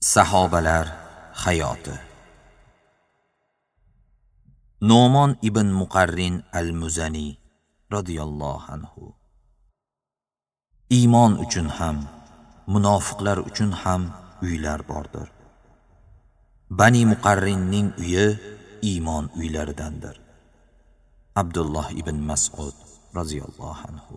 Sahobalar hayoti. Nu'mon ibn Muqarrin al-Muzani radhiyallohu anhu. Iymon uchun ham, munofiqlar uchun ham uylar bordir. Bani Muqarrinning uyi iymon uylaridandir. Abdulloh ibn Mas'ud radhiyallohu anhu.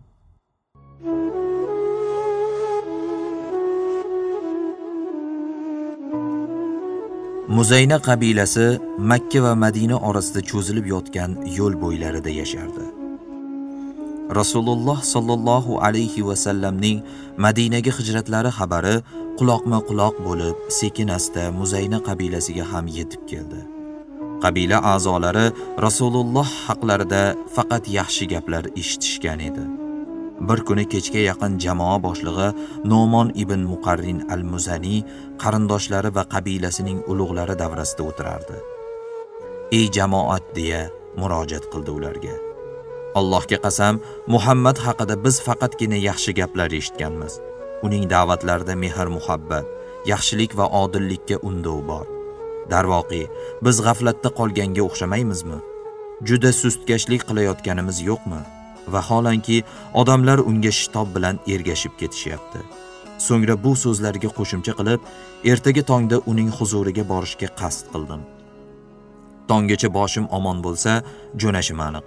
Muzayna qabilasi Makka va Madina orasida cho'zilib yotgan yo'l bo'ylarida yashardi. Rasululloh sallallohu alayhi va sallamning Madinaga hijratlari xabari quloqma-quloq bo'lib, sekin-asta Muzayna qabilasiga ham yetib keldi. Qabila a'zolari Rasululloh haqlarida faqat yaxshi gaplar eshitishgan edi. Bir kuni kechga yaqin jamoa boshlig'i Nu'mon ibn Muqarrin al-Muzani qarindoshlari va qabilasining ulug'lari davrasida o'tirardi. "Ey jamoat", deya murojaat qildi ularga. "Allohga qasam, Muhammad haqida biz faqatgina yaxshi gaplar eshitganmiz. Uning da'vatlarida mehr-muhabbat, yaxshilik va odillikka undov bor. Darvoqe, biz g'aflatda qolganga o'xshamaymizmi? Juda sustkashlik qilayotganimiz yo'qmi? Vaholanki odamlar unga shitob bilan ergashib ketishyapti." So'ngra bu so'zlarga qo'shimcha qilib, ertaga tongda uning huzuriga borishga qasd qildim. Tonggacha boshim omon bo'lsa, jo'nashim aniq.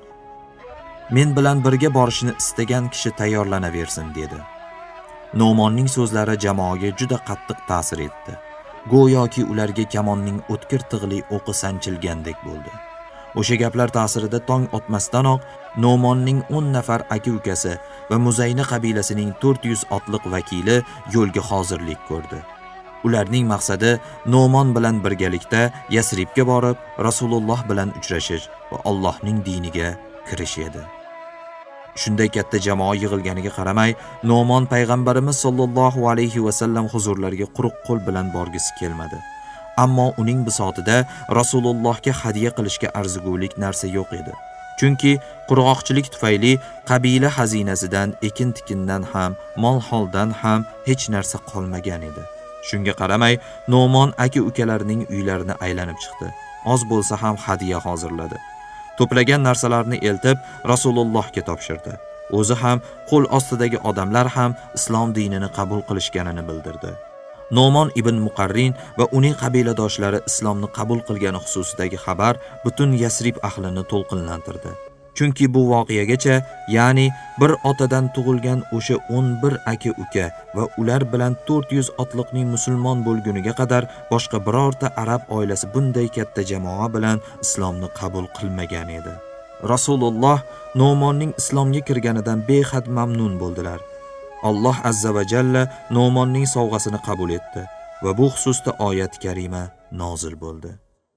Men bilan birga borishni istagan kishi tayyorlanaversin, dedi. Nu'monning so'zlari jamoaga juda qattiq ta'sir etdi. Go'yoki ularga kamonning o'tkir tig'li o'qi sanchilgandek bo'ldi. O'sha gaplar ta'sirida tong otmasdanoq Nu'monning 10 nafar aka-ukasi va Muzayna qabilasining 400 otliq vakili yo'lga hozirlik ko'rdi. Ularning maqsadi Nu'mon bilan birgalikda Yasribga borib, Rasululloh bilan uchrashish va Allohning diniga kirish edi. Shunday katta jamoa yig'ilganiga qaramay, Nu'mon payg'ambarimiz sollallohu alayhi va sallam huzurlariga quruq qo'l bilan borgisi kelmadi. Ammo uning bisotida Rasulullohga hadiya qilishga arzigulik narsa yo'q edi. Chunki qurg'oqchilik tufayli qabila xazinasidan, ekin-tikindan ham, mol-holdan ham hech narsa qolmagan edi. Shunga qaramay, Nu'mon aka-ukalarining uylarini aylanib chiqdi. Oz bo'lsa ham hadiya hozirladi. To'plagan narsalarni eltib Rasulullohga topshirdi. O'zi ham, qo'l ostidagi odamlar ham islom dinini qabul qilishganini bildirdi. Nu'mon ibn Muqarrin va uning qabiladoshlari islomni qabul qilgani xususidagi xabar butun Yasrib ahlini to'lqinlantirdi. Chunki bu voqeagacha, ya'ni bir otadan tug'ilgan o'sha 11 aka-uka va ular bilan 400 otliqning musulmon bo'lguniga qadar boshqa birorta arab oilasi bunday katta jamoa bilan islomni qabul qilmagan edi. Rasululloh Nu'monning islomga kirganidan behad mamnun bo'ldilar. Alloh azza va jalla Nu'monning sovg'asini qabul etdi va bu xususda oyat karima nozil bo'ldi.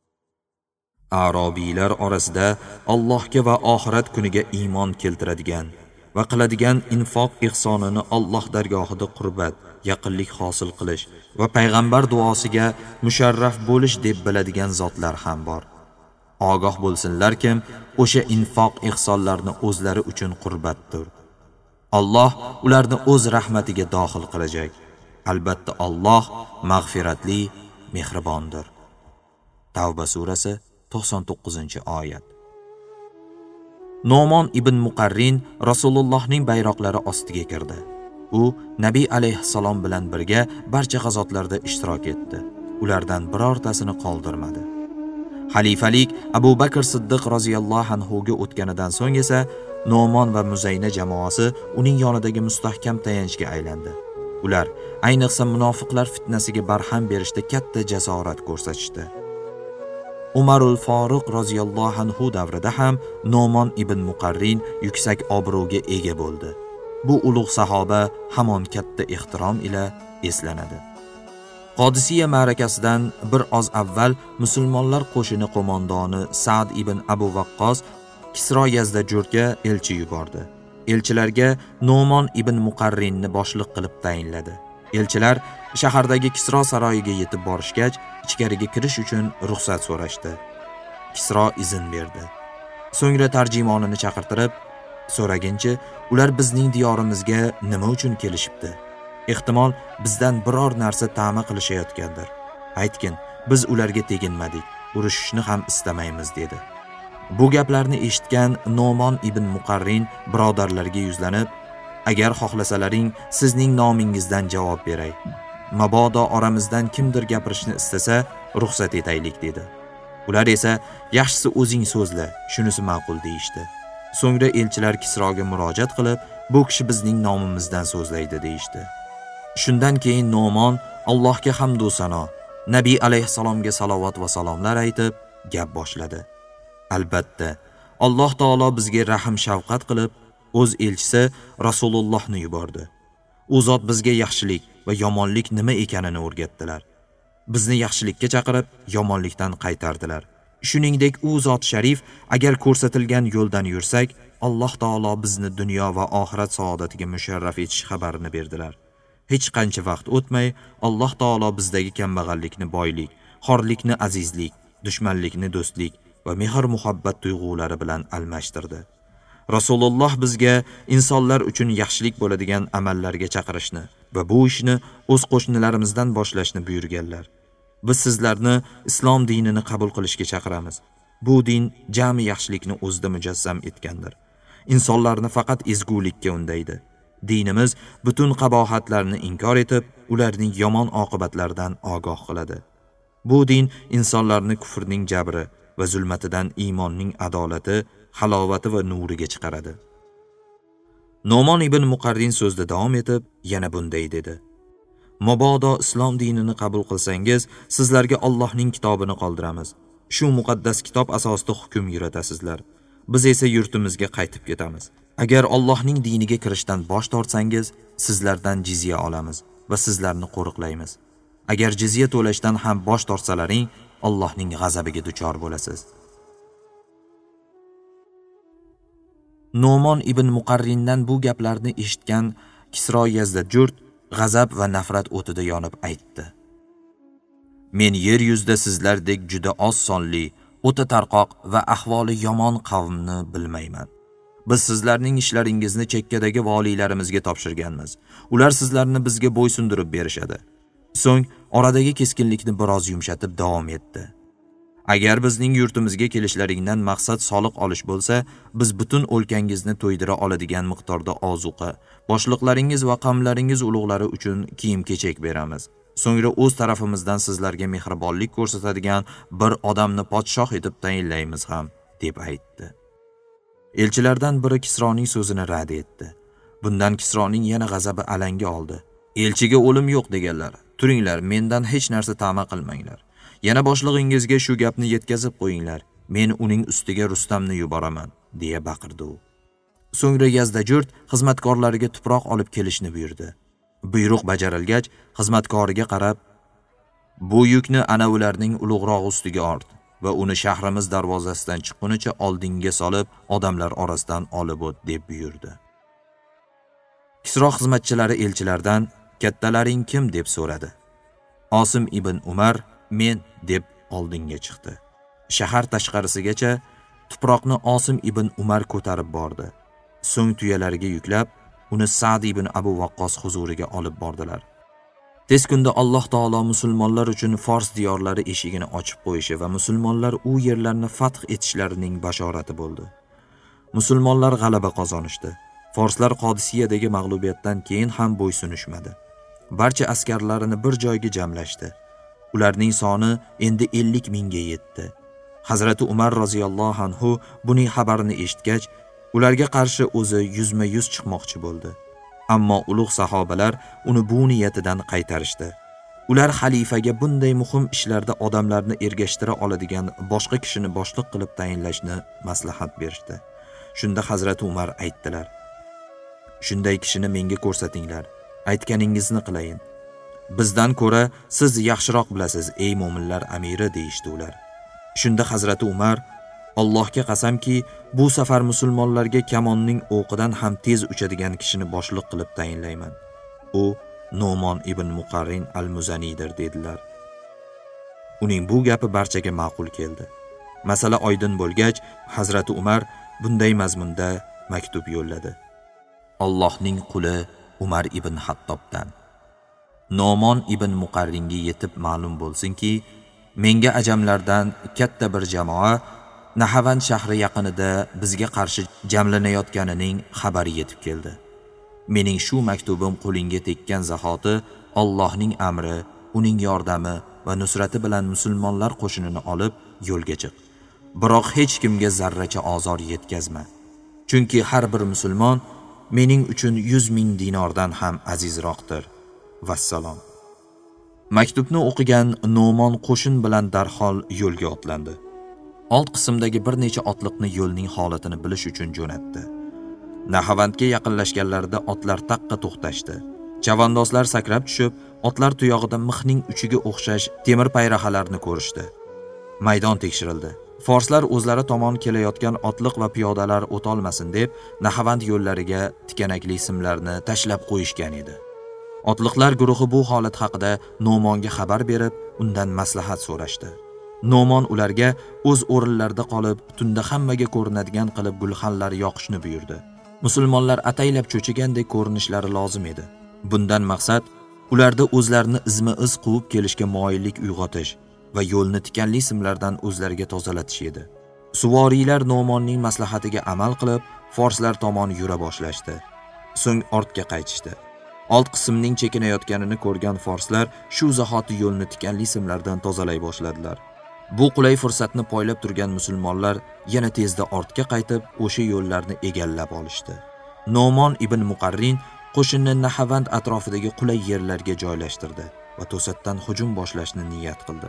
Arabiylar orasida Allohga va oxirat kuniga iymon keltiradigan va qiladigan infoq ihsonini Alloh dargohida qurbat, yaqinlik hosil qilish va payg'ambar duosiga musharraf bo'lish deb biladigan zotlar ham bor. Ogoh bo'lsinlarkim, o'sha infoq ihsonlarni o'zlari uchun qurbatdir. Alloh ularni o'z rahmatiga dohil qilajak. Albatta Alloh mag'firatli, mehribondir. Tavba surasi 99-oyat. Nu'mon ibn Muqarrin Rasulullohning bayroqlari ostiga kirdi. U Nabiy alayhissalom bilan birga barcha g'azotlarda ishtirok etdi. Ulardan birortasini qoldirmadi. Xalifalik Abu Bakr Siddiq roziyallohu anhu ga o'tganidan so'ng esa Nu'mon va Muzayna jamoasi uning yonidagi mustahkam tayanchga aylandi. Ular ayniqsa munofiqlar fitnasiga barham berishda katta jasorat ko'rsatishdi. Umarul Foruq roziyallohu anhu davrida ham Nu'mon ibn Muqarrin yuksak obro'ga ega bo'ldi. Bu ulug' sahoba hamon katta ehtirom ila eslanadi. Qodisiya ma'rakasidan bir oz avval musulmonlar qo'shini qo'mondoni Sa'd ibn Abu Waqqos Kisro Yazdajurga elchi yubordi. Elchilarga Nu'mon ibn Muqarrinni boshliq qilib tayinladi. Elchilar shahardagi Kisro saroyiga yetib borishgach, ichkariga kirish uchun ruxsat so'rashdi. Kisro izn berdi. So'ngra tarjimonini chaqirtirib, so'ragincha, ular bizning diyorimizga nima uchun kelishibdi? Ehtimol bizdan biror narsa ta'ma qilishayotgandir. Aytgin, biz ularga teginmadik, urushishni ham istamaymiz dedi. Bu gaplarni eshitgan Nomon ibn Muqarrin birodarlarga yuzlanib, agar xohlasalaring sizning nomingizdan javob beray. Mabodo oramizdan kimdir gapirishni istasa, ruxsat etaylik dedi. Ular esa yaxshisi o'zing so'zla, shunisi ma'qul deyishdi. So'ngra elchilar Kisroga murojaat qilib, bu kishi bizning nomimizdan so'zlaydi deyishdi. Shundan keyin Nomon Allohga hamd va sano, Nabiy alayhisalomga salovat va salomlar aytib gap boshladi. Albatta, Alloh taolo bizga rahim shafqat qilib, o'z elchisi Rasulullohni yubordi. U zot bizga yaxshilik va yomonlik nima ekanini o'rgatdilar. Bizni yaxshilikka chaqirib, yomonlikdan qaytardilar. Shuningdek, u zot sharif agar ko'rsatilgan yo'ldan yursak, Alloh taolo bizni dunyo va oxirat saodatiga musharraf etish xabarini berdilar. Hech qancha vaqt o'tmay, Alloh taolo bizdagi kambag'allikni boylik, xorlikni azizlik, dushmanlikni do'stlik va mehr-muhabbat tuyg'ulari bilan almashtirdi. Rasululloh bizga insonlar uchun yaxshilik bo'ladigan amallarga chaqirishni va bu ishni o'z qo'shnilarimizdan boshlashni buyurganlar. Biz sizlarni islom dinini qabul qilishga chaqiramiz. Bu din jami yaxshilikni o'zida mujassam etgandir. Insonlarni faqat ezgulikka undaydi. Dinimiz butun qabohatlarni inkor etib, ularning yomon oqibatlaridan ogoh qiladi. Bu din insonlarni kufrning jabri va zulmatidan iymonning adolati, halovati va nuriga chiqaradi. Nomon ibn Muqarrin so'zda davom etib, yana bunday dedi. Mabodo islom dinini qabul qilsangiz, sizlarga Allohning kitobini qoldiramiz. Shu muqaddas kitob asosida hukm yuratasizlar. Biz esa yurtimizga qaytib ketamiz. Agar Allohning diniga kirishdan bosh tortsangiz, sizlardan jizya olamiz va sizlarni qo'riqlaymiz. Agar jizya to'lashdan ham bosh tortsalaring, Allohning g'azabiga duchor bo'lasiz. Nomon ibn Muqarrindan bu gaplarni eshitgan Kisro Yazdajurt g'azab va nafrat o'tida yonib aytdi. Men yer yuzida sizlardek juda oz sonli, o'ta tarqoq va ahvoli yomon qavmni bilmayman. Biz sizlarning ishlaringizni chekkadagi valiylarimizga topshirganmiz. Ular sizlarni bizga bo'ysundirib berishadi. So'ng oradagi keskinlikni biroz yumshatib davom etdi. Agar bizning yurtimizga kelishlaringdan maqsad soliq olish bo'lsa, biz butun o'lkangizni to'ydira oladigan miqdorda ozuqa, boshliqlaringiz va qavmlaringiz ulug'lari uchun kiyim-kechak beramiz. So'ngra o'z tarafimizdan sizlarga mehribonlik ko'rsatadigan bir odamni podshoh etib tayinlaymiz ham, deb aytdi. Elchilardan biri Kisroning so'zini rad etdi. Bundan Kisroning yana g'azabi alanga oldi. Elchiga o'lim yo'q deganlar. Turinglar, mendan hech narsa ta'ma qilmanglar. Yana boshlig'ingizga shu gapni yetkazib qo'yinglar. Men uning ustiga Rustamni yuboraman, deya baqirdi u. So'ngra Yazdajurt xizmatkorlariga tuproq olib kelishni buyurdi. Buyruq bajarilgach, xizmatkoriga qarab, bu yukni ana ularning ulug'roq ustiga ort va uni shahrimiz darvozasidan chiqqunicha oldinga solib, odamlar orasidan olib o't, deb buyurdi. Kisro xizmatchilari elchilardan kattalaring kim deb so'radi. Osim ibn Umar men deb oldinga chiqdi. Shahar tashqarisigacha tuproqni Osim ibn Umar ko'tarib bordi. So'ng tuyalariga yuklab, uni Sa'd ibn Abu Waqqos huzuriga olib bordilar. Tez kunda Alloh taolo musulmonlar uchun Fors diyorlari eshigini ochib qo'yishi va musulmonlar u yerlarni fath etishlarining bashorati bo'ldi. Musulmonlar g'alaba qozonishdi. Forslar Qodisiyadagi mag'lubiyatdan keyin ham bo'ysunishmadi. Barcha askarlarini bir joyga jamlashdi. Ularning soni endi 50 mingga yetdi. Hazrati Umar roziyallohu anhu buning xabarini eshitgach, ularga qarshi o'zi yuzma-yuz chiqmoqchi bo'ldi. Ammo ulug' sahobalar uni bu niyatidan qaytarishdi. Ular xalifaga bunday muhim ishlarda odamlarni ergashtira oladigan boshqa kishini boshliq qilib tayinlashni maslahat berishdi. Shunda Hazrati Umar aytdilar: "Shunday kishini menga ko'rsatinglar, aytganingizni qilayin. Bizdan ko'ra siz yaxshiroq bilasiz, ey mo'minlar amiri", deyishdi ular. Shunda Hazrati Umar: "Allohga qasamki, bu safar musulmonlarga kamonning o'qidan ham tez uchadigan kishini boshliq qilib tayinlayman. U Nomon ibn Muqarrin al-Muzanidir", dedilar. Uning bu gapi barchaga ma'qul keldi. Masala oydin bo'lgach, Hazrati Umar bunday mazmunda maktub yo'lladi. Allohning quli Umar ibn Hattobdan: Nomon ibn Muqarringa yetib ma'lum bo'lsinki, menga ajamlardan katta bir jamoa Nahavand shahri yaqinida bizga qarshi jamlanayotganining xabari yetib keldi. Mening shu maktubim qo'lingga tekkan zahoti Allohning amri, uning yordami va nusrati bilan musulmonlar qo'shinini olib yo'lga chiq. Biroq hech kimga zarracha ozor yetkazma. Chunki har bir musulmon mening uchun 100,000 dinordan ham azizroqdir. Vassalom. Maktubni o'qigan Nomon qo'shin bilan darhol yo'lga otlandi. Old qismdagi bir necha otliqni yo'lning holatini bilish uchun jo'natdi. Nahavandga yaqinlashganlarida otlar taqqa to'xtashdi. Chavandozlar sakrab tushib, otlar tuyog'ida mixning uchiga o'xshash temir payrahalarni ko'rishdi. Maydon tekshirildi. Forslar o'zlari tomon kelayotgan otliq va piyodalar o'tolmasin deb Nahavand yo'llariga tikanakli simlarni tashlab qo'yishgan edi. Otliqlar guruhi bu holat haqida Nomonga xabar berib, undan maslahat so'rashdi. Nomon ularga o'z o'rinlarida qolib, tunda hammaga ko'rinadigan qilib gulxanlar yoqishni buyurdi. Musulmonlar ataylab cho'chigandek ko'rinishlari lozim edi. Bundan maqsad ularda o'zlarini izma-iz quvib kelishga moyillik uyg'otish va yo'lni tikanli simlardan o'zlariga tozalatish edi. Suvoriylar Nomonning maslahatiga amal qilib, forslar tomon yura boshlashdi. So'ng ortga qaytishdi. Old qismning chekinayotganini ko'rgan forslar shu zahoti yo'lni tikanli simlardan tozalay boshladilar. Bu qulay fursatni poylab turgan musulmonlar yana tezda ortga qaytib, o'sha yo'llarni egallab olishdi. Nomon ibn Muqarrin qo'shinni Nahavand atrofidagi qulay yerlarga joylashtirdi va to'satdan hujum boshlashni niyat qildi.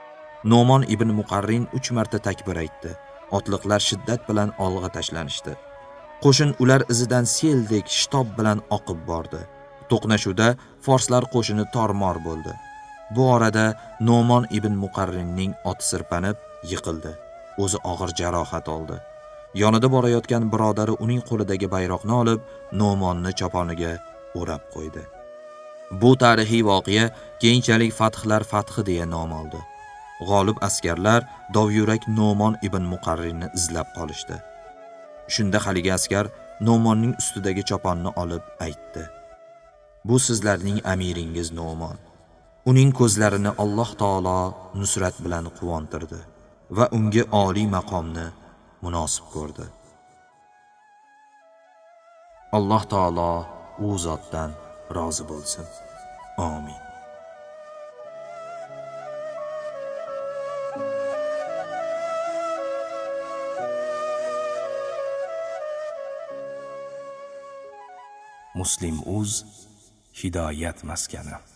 Nomon ibn Muqarrin 3 marta takbir aytdi. Otliqlar shiddat bilan olg'a tashlanishdi. Qo'shin ular izidan seldek shitob bilan oqib bordi. To'qnashuvda forslar qo'shini tormor bo'ldi. Bu orada Nomon ibn Muqarrinning oti sirpanib, yiqildi. O'zi og'ir jarohat oldi. Yonida borayotgan birodari uning qo'lidagi bayroqni olib, Nomonni choponiga o'rab qo'ydi. Bu tarixiy voqea keyinchalik fathlar fathi deya nom oldi. G'olib askarlar dovyurak Nomon ibn Muqarrinni izlab qolishdi. Shunda haligi askar Nomonning ustidagi choponni olib aytdi: "Bu sizlarning amiringiz Nomon. Uning ko'zlarini Alloh taolo nusrat bilan quvontirdi va unga oliy maqomni munosib ko'rdi. Alloh taolo u zotdan rozi bo'lsin. Amin." Muslim.uz hidoyat maskani.